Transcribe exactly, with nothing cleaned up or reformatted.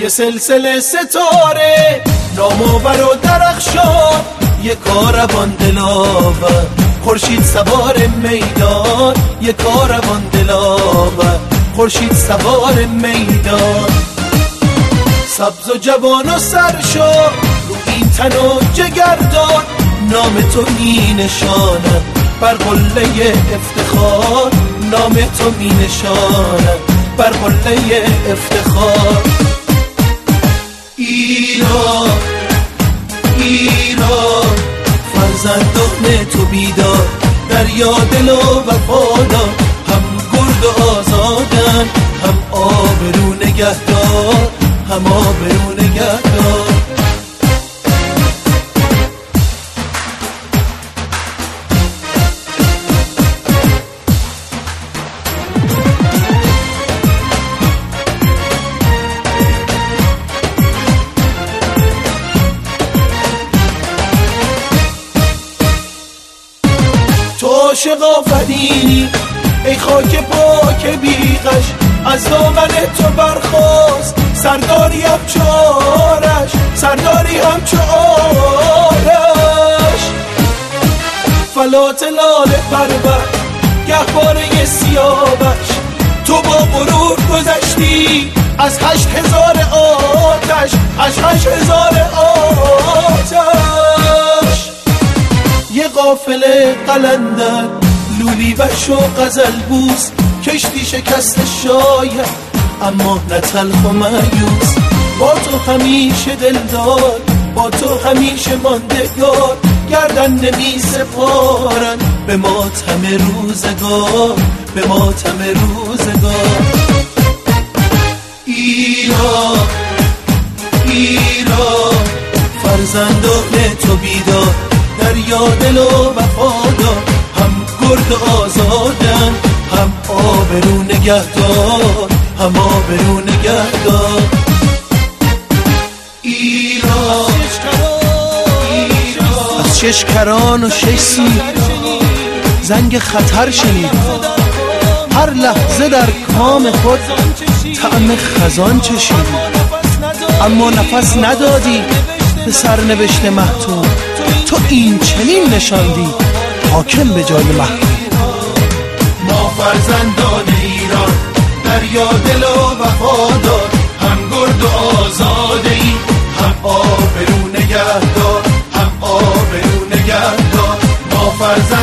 یه سلسله ستاره نام‌آور و درخشان، یه کاروان دلاور خورشید سوار میدان، یه کاروان دلاور خورشید سوار میدان. سبز و جوان و سرشار رو این تن و جگردان، نام تو می نشانم بر قله افتخار، نام تو می نشانم بر قله افتخار. ایران ایران فرزندان تو بیدار، دریا دل و وفادار، هم گرد و آزادن، هم آبرو نگهدار، هم آبرو نگهدار. تو عاشق آفرینی ای خاک پاک بیغش، از دامن تو برخاست سرداری همچو آرش، سرداری همچو آرش. فلات لاله پرور گهواره سیاوش، تو با غرور گذشتی از هشت هزار آتش، از هشت هزار آتش. یه قافله قلندر لولی وش و غزل بوس، کشتی شکست شاید اما نه تلخ و مایوس. با تو همیشه دلدار، با تو همیشه ماندگار، گردن نمی سپارن به ماتم روزگار، به ماتم روزگار. ایران ایران فرزندان تو بیدار، دریا دل و وفادار، هم گرد و آزادن، هم آبرو نگهدار، هم آبرو نگهدار. ایران از شش کران و شش سو زنگ خطر شنید، هر لحظه در کام خود طعم خزان چشید، اما نفس ندادی به سرنوشت محتوم. تو این چنین نشاندی حاکم به جای محکوم. ما فرزندان ایران، دریا دل و وفادار، هم گرد و آزاده ای، هم آبرو نگهدار، هم آبرو نگهدار. ما فرزندان